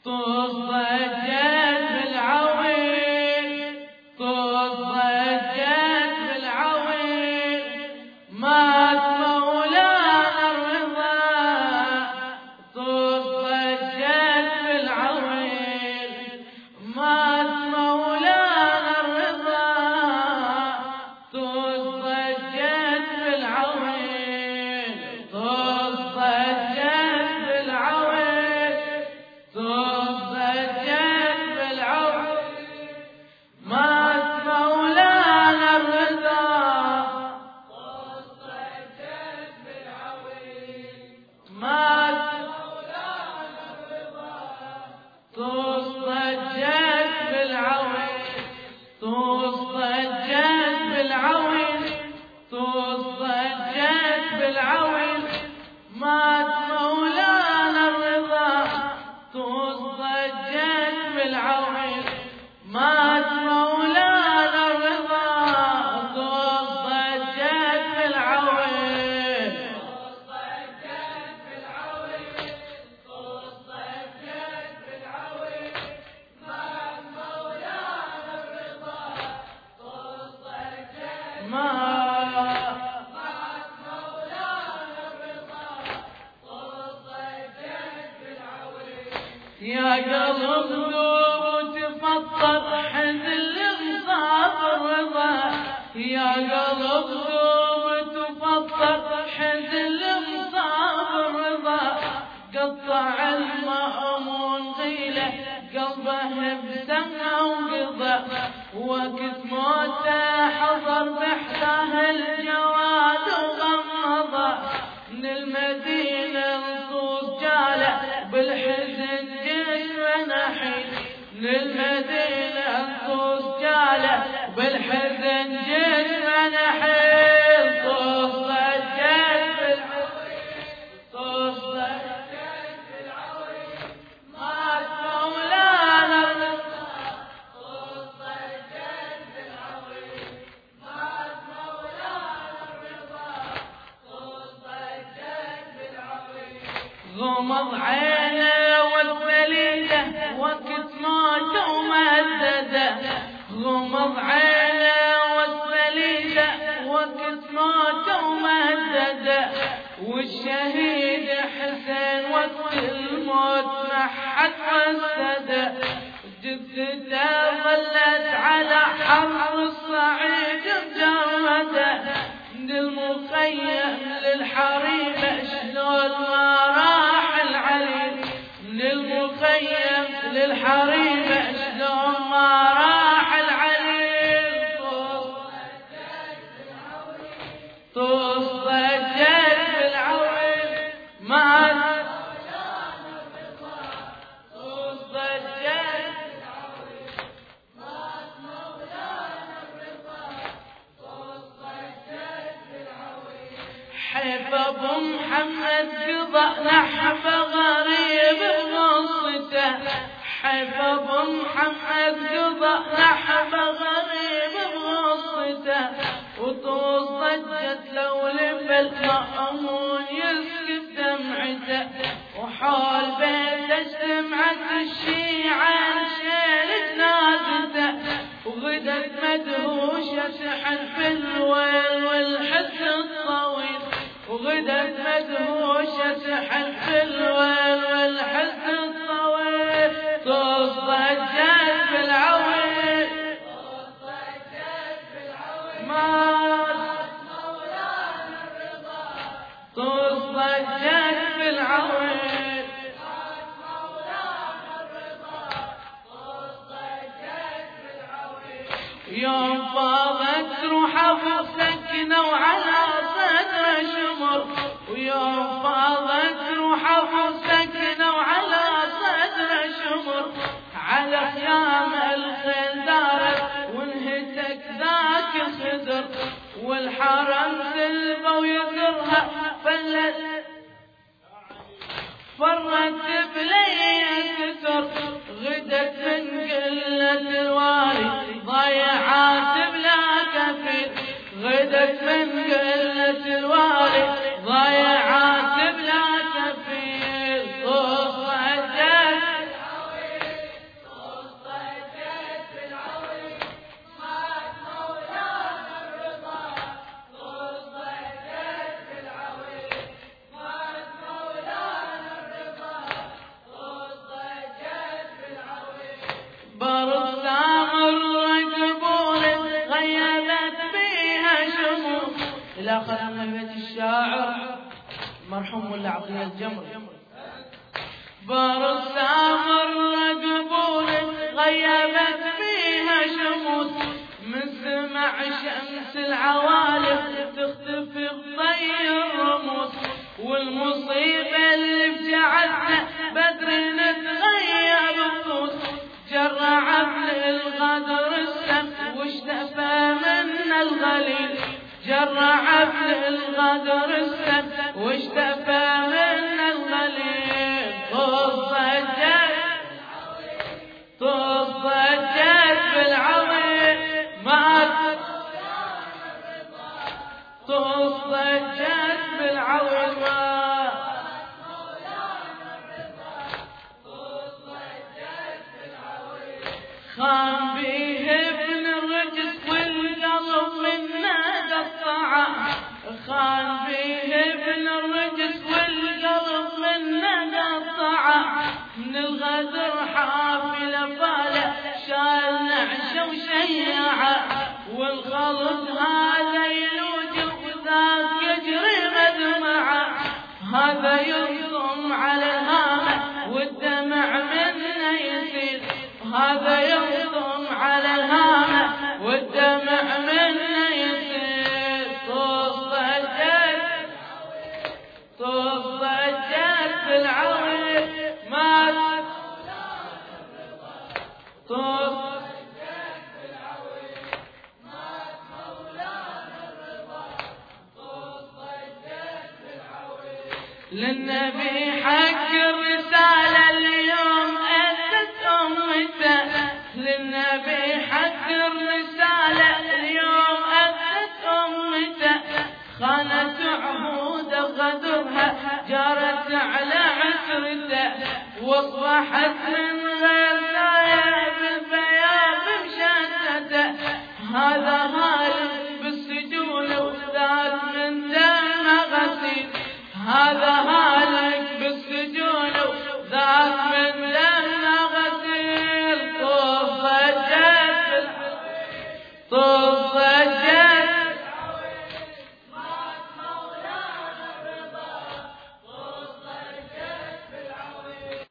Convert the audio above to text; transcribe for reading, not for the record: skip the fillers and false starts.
ضجت بالعويل ضجت بالعويل مات مولانا الرضا ضجت بالعويل مات مولانا الرضا ضجت بالعويل ضجت بالعويل ضجت بالعويل مات مولانا الرضا ضجت بالعويل مات مولانا الرضا ضجت بالعويل ضجت بالعويل ضجت بالعويل مات مولانا الرضا ضجت بالعويل مات مولانا الرضا ضجت بالعويل ضجت بالعويل ضجت بالعويل مات مولانا الرضا ضجت مات مولانا الرضا ضجت بالعويل يا قلب نور وتفطر حزن انصاف الرضا يا قلب نور وتفطر حزن انصاف الرضا قطع المأمون غيله قلبه بسمه وقضى وقت موته حضر بحثه الجواد وغمضه من المدينة نصوص جاله بالحزن جسمه نحيل من المدينة نصوص جاله بالحزن جسمه نحيل ضجت بالعويل ضجت بالعويل مات مولانا الرضا ضجت بالعويل مات مولانا الرضا ضجت بالعويل غمض عينه والثليله وقت موته ومهدده غمض عينه والثليله وقت موته ومهدده والشهيد حسين وقت الموت ما حد وسده جثته ظلت على حر الصعيد مجرده من المخيم للحريم شلون ما راح العليل من المخيم للحريم شلون ما راح العليل ضجت بالعويل مات ضجت بالعويل مات مولانا الرضا ضجت بالعويل حيف ابو محمد قضى نحبه غريب بغصته حيف ابو محمد قضى نحبه غريب بغصته وطوس ضجت لو لبل مأمون يسكت دمعته وحول بيته اجتمعت الشيعة شيل جنازته وغدت مدهوشة سحن في الويل والحزن الطويل وغدت مدهوشة سحن في الويل والحزن الطويل ضجت بالعويل ضجت بالعويل مات مولانا الرضا ضجت بالعويل مات مولانا الرضا ضجت بالعويل يوم فاضت روحه وسكنوا على صدر شمر ويوم فاضت روحه وسكنوا على صدر شمر على خيام الخيل دارت وانهتك ذاك الخدر والحرم سلبه ويزرها فرت بليل ستر غدت من قلة الوالي ضيعات بلا كفيل غدت من قلة الوالي ضيعات بلا كفيل ضجت إلى آخر من بيت الشاعر مرحوم ولا عطية الجمر. بار السامر قبول غيبت فيها شموس، من سمع شمس العوالم تختفي بضي الرموس، والمصيبة اللي بجعلنا بدر نتغيب بطوس، جرع الغدر السم واشتفى منا الغليل، جرع الغدر السم واشتفى منا الغليل. ضجت بالعويل ما ضجت بالعويل خان بيه ابن الرجس والقلب منا قطع، خان بيه ابن الرجس والقلب منا قطع، من الغدر حافلة فالة شال نعشة وشيعة، والخلط هذا يلوج وذاك يجري مدمعة، هذا يرسم على الهامة والدمع منه يسيل، هذا يرسم على الهامة والدمع منه يسيل. ضجت بالعويل مات للنبي حق الرسالة اليوم أتت أمته، للنبي حق الرسالة اليوم أتت أمته، خانت عهود غدرها جارت على عسرته، واصبحت من غير